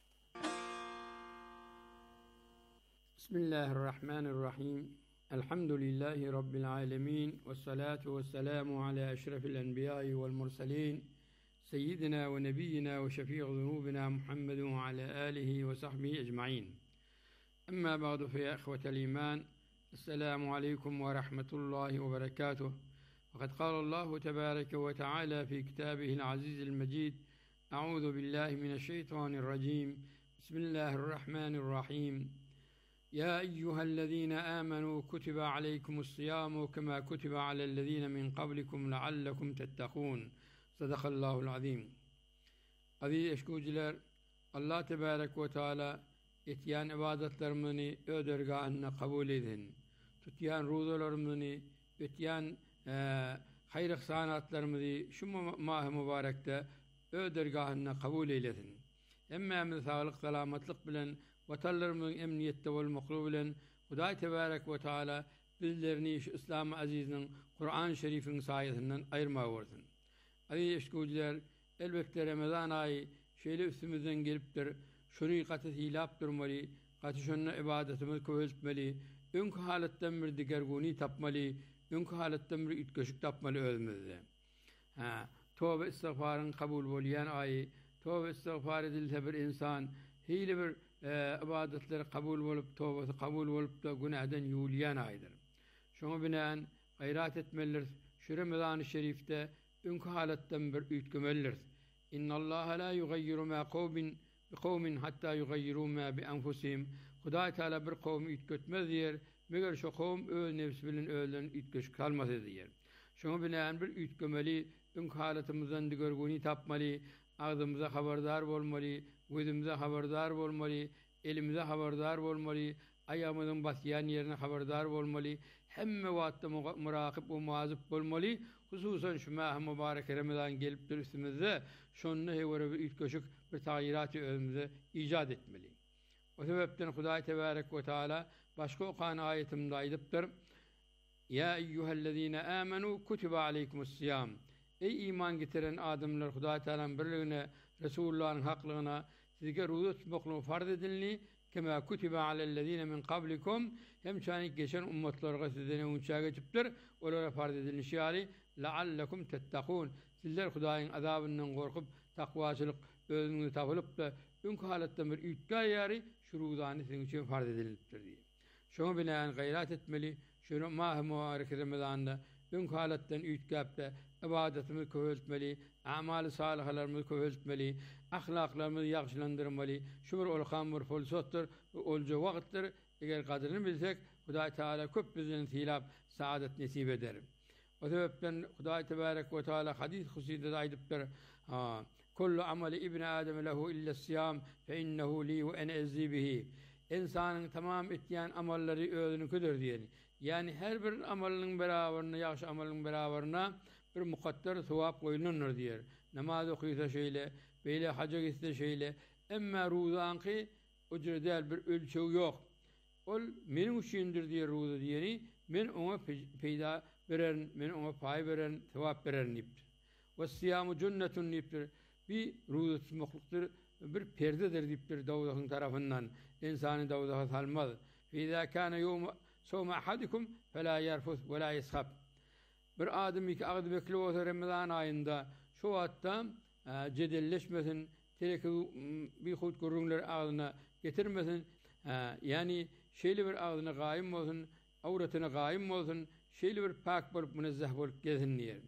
Bismillahirrahmanirrahim. Elhamdülillahi rabbil alamin ve salatu vesselamu ala eşrefil enbiya'i vel murselin. سيدنا ونبينا وشفيع ذنوبنا محمد وعلى آله وصحبه أجمعين. أما بعد فيا إخوة الإيمان، السلام عليكم ورحمة الله وبركاته. وقد قال الله تبارك وتعالى في كتابه العزيز المجيد: أعوذ بالله من الشيطان الرجيم، بسم الله الرحمن الرحيم. يا أيها الذين آمنوا كتب عليكم الصيام كما كتب على الذين من قبلكم لعلكم تتقون. Sadakallahul azim. Aziz eşkuciler, Allah tebarek ve teala etýän ibadetlerimizni ödergahına kabul edin. Tutýan ruzalarymyzy, etýän hayr ihsanatlarymyzy şu mah mübarekde ödergahına kabul eylesin. Hemmemiz sağlyk salamatlyk bilen watanlarymyzyň emniyetde bolmakly bilen Hudaý tebarek ve teala bizlerini şu İslam aziziniň Kur'an-ı Şerifiniň saýasyndan aýyrma bolsun. Aziz eşkuciler, elbette Ramazan ayı şeýle üstümizden gelipdir. Şunu gaty hilap durmaly, gaty şonu ibadetimiz köweltmeli, öňkü halatdan bir digerguni tapmaly, öňkü halatdan bir ütgeşik tapmaly özümizde. Tövbe istigfaryň kabul bolýan ayı, tövbe istigfar edilse bir insan, heýle bir ibadetleri kabul bolup, tövbesi kabul bolup da günahdan ýuwulýan aýdyr. Şoňa binaen gayrat etmeliler. Şu Ramazan-ı Şerifde öňkü halatdan bir ütgemeliler. İnnallaha la yugayyiru ma qawmin hatta yugayyiru ma bi anfusihim. Hudaý Taala bir kowmy ütgetmez diýer, meger şu kowm öz nefsi bilen özlerini ütgeş kalmaz diýer. Şoňa bilen bir ütgemeli, öňkü halatymyzdan digerguni tapmaly, agzymyza habardar bolmaly, gözümüze habardar bolmaly, elimize habardar bolmaly, ayağımızın basıyan yerine haberdar bolmaly, hemme wagtda murakip we muwazyp bolmaly. Hususan şu mahy mübarek Ramazan gelipdir üstümizde, şonu hewere bir ütköşük bir taýyrat özümizde ijad etmeli. O sebepden Hudaý Tebarek we Taala başga okan ayetimde aýdypdyr. Ya eyyuhellezine amenu kutiba aleykumus-siyam. Ey iman getiren adamlar, Hudaý Teala'nın birligine, Resulullah'ın haklygyna sizge roza tutmaklygy farz edildi. Kema kutiba alellezine min qablikum. Hem çany geçen ummatlarga sizden öňçe geçipdir. Olara farz edilýär ýaly la'allakum tettakun. Sizler Hudaýyň azabyndan gorkup takwaçylyk özüňizi tapylyp da öňkü halatda bir ütkä ýary şu rozany siziň üçin farz edilipdir diýip. Şoňa bilen gayrat etmeli. Şunu mahy mübarek Ramazanda öňkü halatdan ütkäpde ibadetimizi köweltmeli, amal-ı salihlerimizi köweltmeli, ahlaklarymyzy ýagşylandyrmaly. Şu bir ulkan bir fursatdyr, olja wagtdyr. Eger kadryny bilsek, Hudaý Teala köp bizden silap saadet nesip eder. O sebepden Hudaý Tebarek we Taala hadis husida aýdypdyr. Kullu amali ibn Adam lehu illa siyam fe innehu li ve ene ezzi bihi. İnsanın tamam etýän amallary özünükidir diýeni. Yani her bir amalynyň beraberine, ýaşy amalynyň beraberine bir mukadder sowap goýulunur diýer. Namaz okuysa şeýle, beýle haja gitse şeýle, emma rozanky ücredel bir ölçeği ýok. Ol meniň üçindir diýer roza diýeni, men ona peýda beren, men ona paý beren, sowap beren diýipdir. Ve siyamu cennetun diýipdir. Bir roza tutmaklykdyr, bir perdedir diýipdir Dawudyň tarapyndan. İnsany Dawuda salmaz. Fiza kana yawm sawma ahadikum fela yarfus ve la yashab. Bir adam iki agdy bekli bolsa Ramazan aýynda şu wagtda jedelleşmesin, tereki bir hut görüňler agyna getirmesin. Yani şeýle bir agyna gaýym bolsun, awratyna gaýym bolsun, şeýle bir pak bolup munazzah bolup gezin diýer.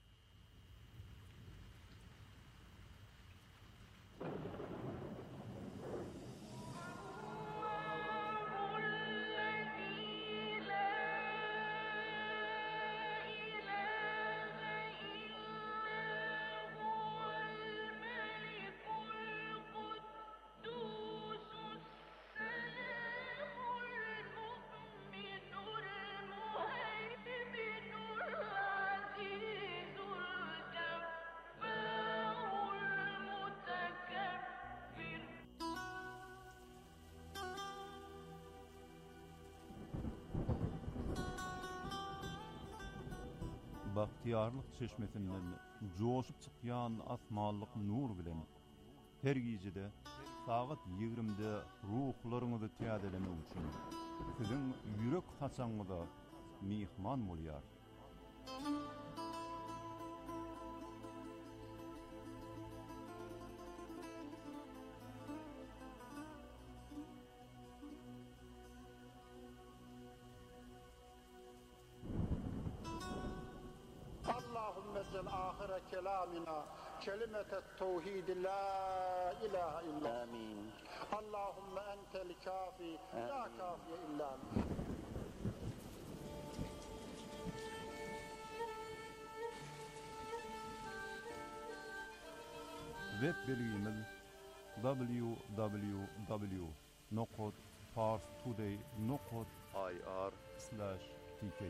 Bahtiyarlyk çeşmesinden joşup çykýan asmanlyk nur bilen her gecede saat 20'de ruhlaryňyzy täzelemek üçin siziň ýürek haçaňyza mihman bolýar. آخر كلامنا كلمة التوحيد لا إله إلا آمين. اللهم أنت الكافي لا كافي إلا أنت. Web bilgimiz www.parstoday.ir/tk.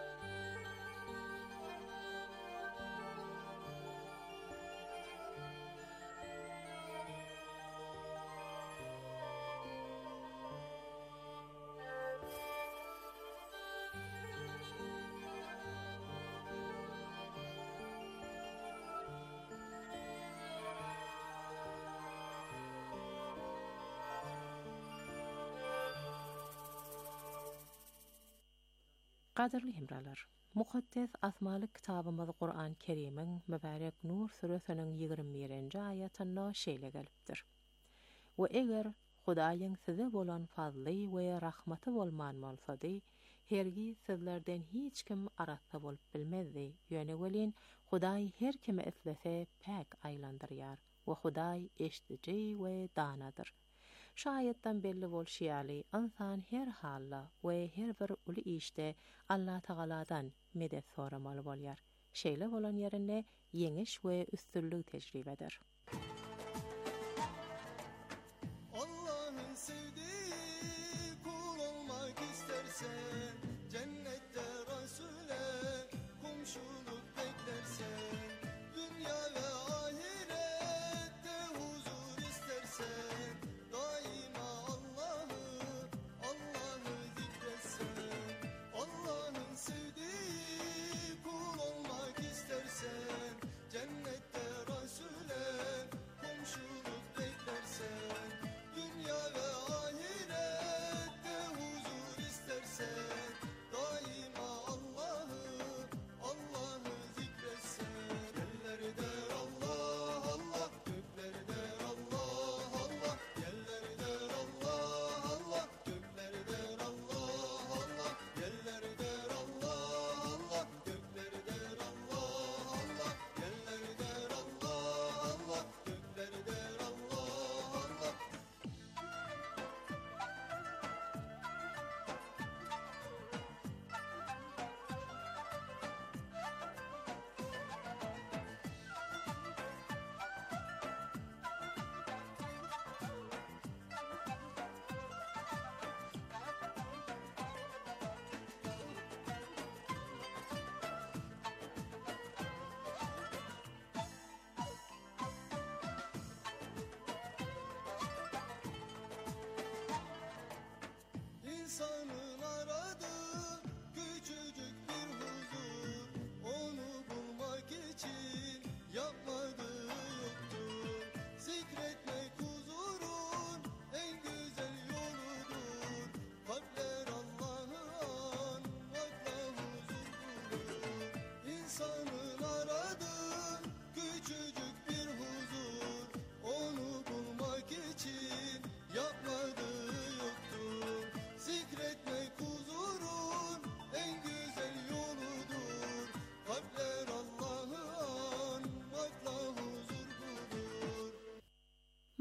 Qadirli hemralar, mukaddes asmalyk kitabymyz Qur'an Kerimiň Mübarek Nur suresiniň 21-nji aýatynda şeýle gelipdir. We eger Hudaýyň size bolan fazly we rahmaty bolman bolsady, hergiz sizlerden hiç kim arasda bolup bilmezdi. Ýöne welin Hudaý her kime eslese pek aýlandyrýar we Hudaý eşdici we danadyr. Şayetden belli bolşýaly, insan her halla we her bir uly işte Allah Taala'dan medet soramaly bolýar. Şeýle bolan ýerinde yeňiş we üstünlük tejribe eder. Allah'ın sevdiği kul olmaz.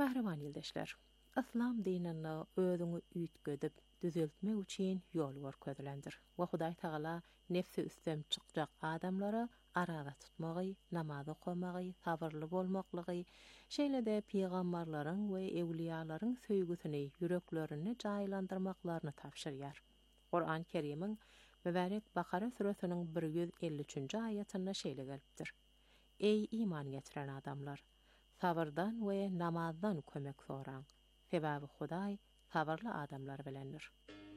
Mähreman ýyldaşlar, İslam dinini özüňi üýtgedip düzeltmek üçin ýol görkezlendir. Wa Hudaý Taala nefsi üstem çykjak adamlara arada tutmagy, namaz okumagy, sabırly bolmaklygy, şeýle-de peýgamberleriň we ewliýalaryň söýgüsini yüreklerini jaýlandyrmaklaryny tapşyrýar. Qur'an-ı Kerim'iň mübarek Bakara suresiniň 153-nji aýatynda şeýle gelipdir. Ey iman getiren adamlar! Sabırdan we namazdan kömek soraň. Sebaby Hudaý sabırly adamlar bilendir.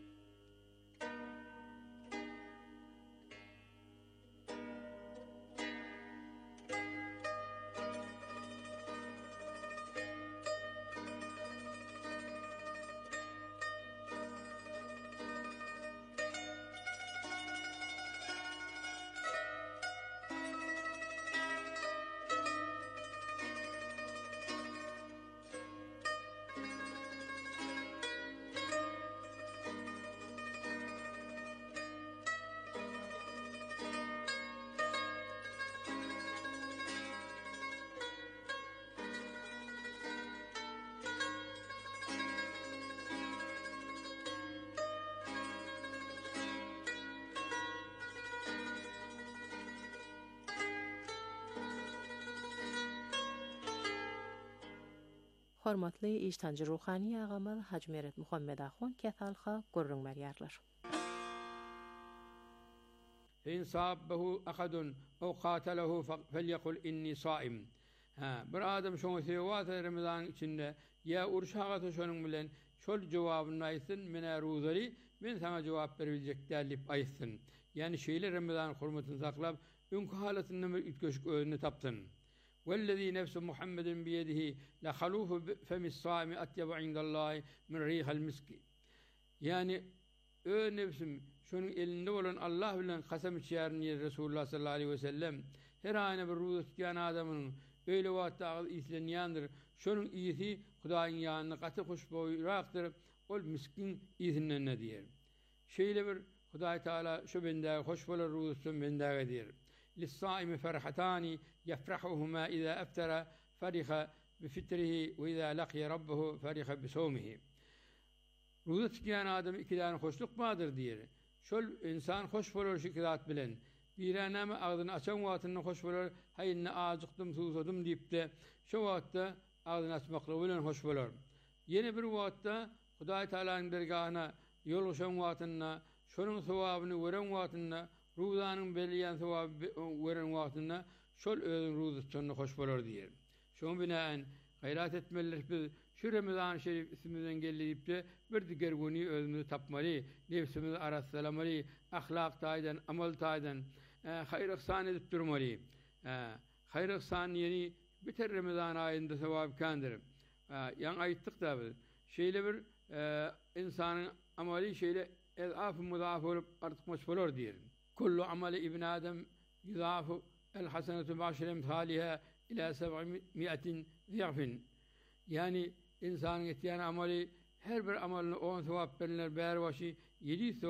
Hormatly iştancı ruhani ağamız Hacı Meret Muhammed Ahun kesalha gurrun merýärler. İn sabbahu ahadun aw qatalahu felyaqul inni saim. Bir adam şoňa sewat Ramazan içinde ya urşaga toşanyň bilen şol jogabyny aýtsyn, mene ruzary, men sana jogap berebiljek dälip aýtsyn. Yani şeýle Ramazan hurmatyny saklap, öňkü halatyny ütgeşik özüne tapsyn. والذي نفس محمد بيده لخلوف فم الصائم أطيب عند الله من ريح المسك. Yani nefsim şunun elinde olan Allah bilen kasam içýärni Resulullah sallallahu aleyhi ve sellem her ayna bir ruzu tutýan adamyň öyle wagtda islenýändir. Şunun iyisi Hudaýyň ýanyna gaty hoşboýrakdyr. Ol miskin iyisinden ne diýer. Şeýle bir Hudaý Taala şu bendäge hoş bolar ruzusyň bendäge diýer. للصائم فرحتان يفرحهما إذا أفطر فرح بفطره وإذا لقي ربه فرح بصومه. Ruzu tutýan adam ikiden hoşluk madır diýer. Şol insan hoş bolar şikayat bilen. Bir anama ağzyny açan wagtyny hoş bolar, haýyny ajykdym, susadym diýipde, şo wagtda ağzyny açmakly bilen hoş bolar. Ýene bir wagtda Hudaý Taalaň dergahyna ýoluşan wagtyna, şonuň sowabyny gören wagtyna Ruzanyň belýän sowaby gören wagtyna şol özüň ruzusyny hoş bolar diýer. Şoň bilen gaýrat etmeliler biz şu Ramazan şerif isminden gelýipde bir diger güni özümizi tapmaly, nefsimizi araslamaly, ahlak taýdan, amal taýdan hayr ihsan edip durmaly. Hayr ihsan ýeni biter Ramazan aýynda sowap kandyr. Ýa aýtdyk da biz. Şeýle bir insanyň amaly şeýle el-afı mudaf bolup artykmaç bolar diýer. Kullu amali ibn Adam yudafu el-hasenatu ba'şir emthaliha ila 700 ziyafin. Yani insanın etýän amali her bir amalyny 10 sowap beriler, bäri başy 700